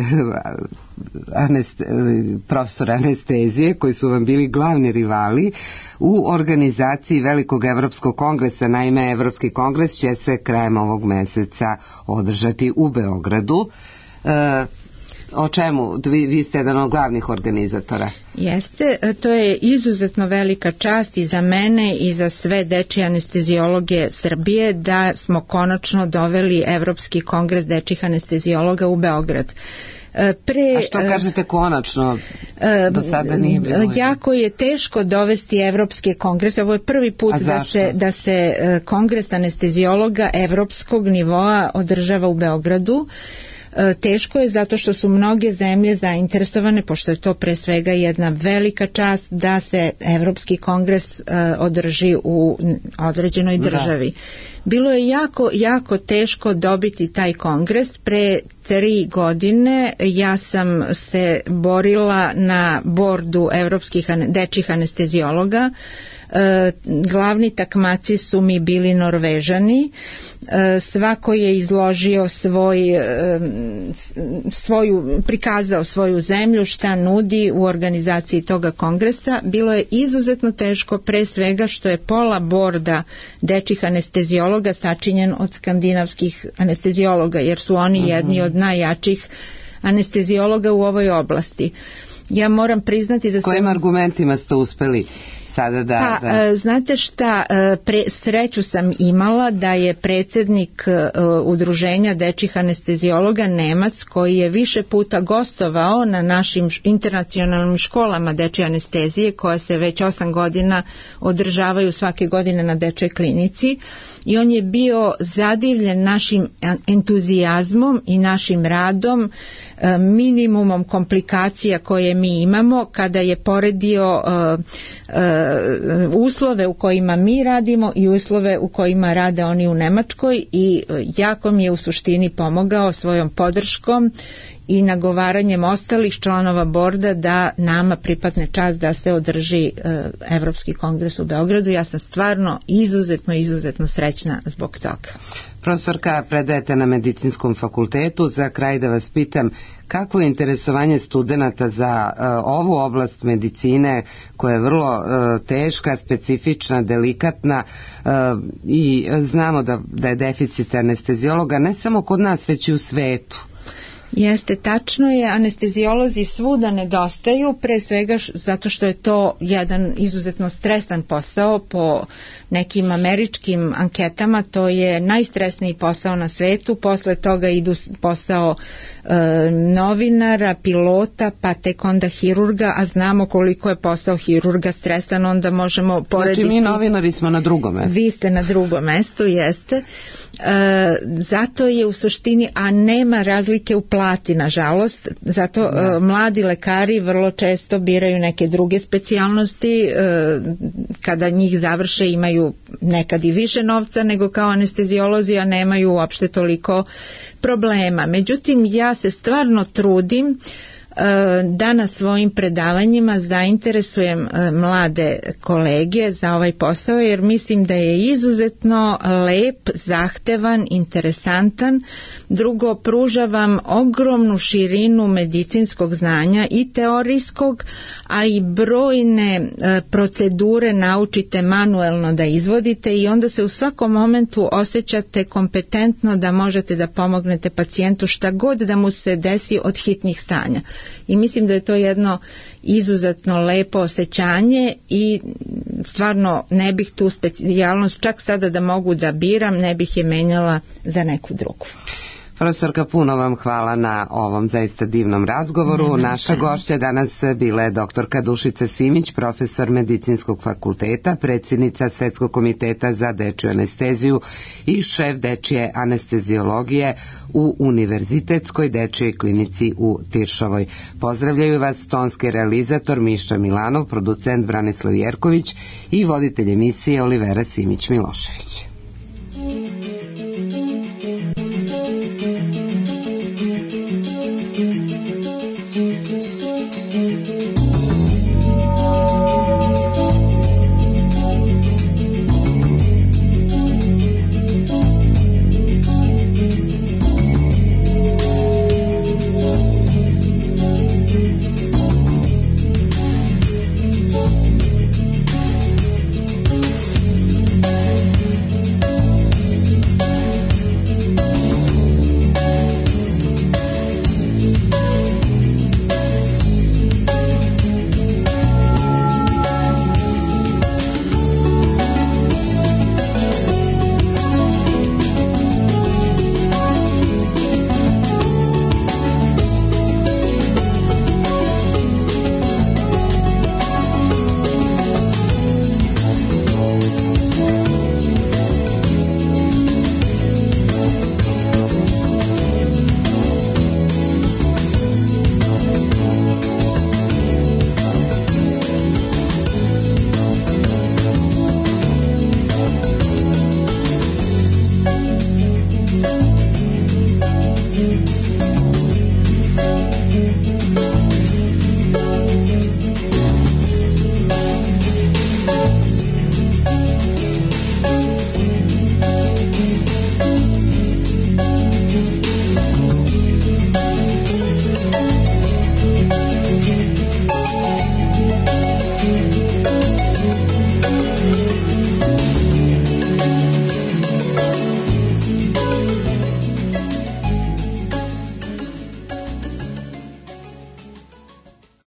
aneste, profesora anestezije, koji su vam bili glavni rivali u organizaciji Velikog evropskog kongresa. Naime, Evropski kongres će se krajem ovog meseca održati u Beogradu. Uh, O čemu? Vi, vi ste jedan od glavnih organizatora. Jeste, to je izuzetno velika čast i za mene i za sve dečje anestezijologe Srbije da smo konačno doveli Evropski kongres dečjih anestezijologa u Beograd. Pre, A što kažete konačno? Do sada nije bilo. Jako je teško dovesti evropske kongrese. Ovo je prvi put da se, da se kongres anestezijologa evropskog nivoa održava u Beogradu. Teško je zato što su mnoge zemlje zainteresovane, pošto je to pre svega jedna velika čast da se Evropski kongres održi u određenoj državi. Bilo je jako, jako teško dobiti taj kongres. Pre tri godine ja sam se borila na bordu evropskih dečjih anestezijologa. E, glavni takmaci su mi bili Norvežani. E, svako je izložio svoj, e, svoju, prikazao svoju zemlju, šta nudi u organizaciji toga kongresa. Bilo je izuzetno teško, pre svega što je pola borda dečjih anestezijologa sačinjen od skandinavskih anestezijologa, jer su oni jedni od najjačih anestezijologa u ovoj oblasti. Ja moram priznati da sam... Kojim argumentima ste uspeli? Sada da, pa, da. Znate šta, pre, sreću sam imala da je predsjednik uh, udruženja dečjih anestezijologa Nemac, koji je više puta gostovao na našim internacionalnim školama dečje anestezije, koje se već osam godina održavaju svake godine na dečjoj klinici, i on je bio zadivljen našim entuzijazmom i našim radom, minimumom komplikacija koje mi imamo, kada je poredio uh, uh, uslove u kojima mi radimo i uslove u kojima rade oni u Nemačkoj, i jako mi je u suštini pomogao svojom podrškom i nagovaranjem ostalih članova borda da nama pripadne čast da se održi uh, Evropski kongres u Beogradu. Ja sam stvarno izuzetno, izuzetno srećna zbog toga. Profesorka, predajete na Medicinskom fakultetu. Za kraj da vas pitam, kako je interesovanje studenata za uh, ovu oblast medicine, koja je vrlo uh, teška, specifična, delikatna, uh, i znamo da, da je deficit anestezijologa ne samo kod nas, već i u svetu? Jeste, tačno je, anestezijolozi svuda nedostaju, pre svega zato što je to jedan izuzetno stresan posao. Po nekim američkim anketama to je najstresniji posao na svetu, posle toga idu posao e, novinara, pilota, pa tek onda hirurga, a znamo koliko je posao hirurga stresan, onda možemo porediti. Znači mi novinari smo na drugom mestu. Vi ste na drugom mestu, jeste. E, zato je u suštini, a nema razlike u plati, nažalost, zato e, mladi lekari vrlo često biraju neke druge specijalnosti, e, kada njih završe imaju nekad i više novca nego kao anestezijolozi, a nemaju uopšte toliko problema. Međutim, ja se stvarno trudim da na svojim predavanjima zainteresujem mlade kolege za ovaj posao, jer mislim da je izuzetno lep, zahtevan, interesantan. Drugo, pruža vam ogromnu širinu medicinskog znanja i teorijskog, a i brojne procedure naučite manuelno da izvodite, i onda se u svakom momentu osjećate kompetentno da možete da pomognete pacijentu šta god da mu se desi od hitnih stanja. I mislim da je to jedno izuzetno lepo osjećanje, i stvarno ne bih tu specijalnost, čak sada da mogu da biram, ne bih je menjala za neku drugu. Profesorka, puno vam hvala na ovom zaista divnom razgovoru. Ne, Naša ne. gošća danas bila je doktorka Dušica Simić, profesor Medicinskog fakulteta, predsjednica Svetskog komiteta za dečju anesteziju i šef dečje anestezijologije u Univerzitetskoj dečjoj klinici u Tiršovoj. Pozdravljaju vas tonski realizator Miša Milanov, producent Branislav Jerković i voditelj emisije Olivera Simić-Milošević.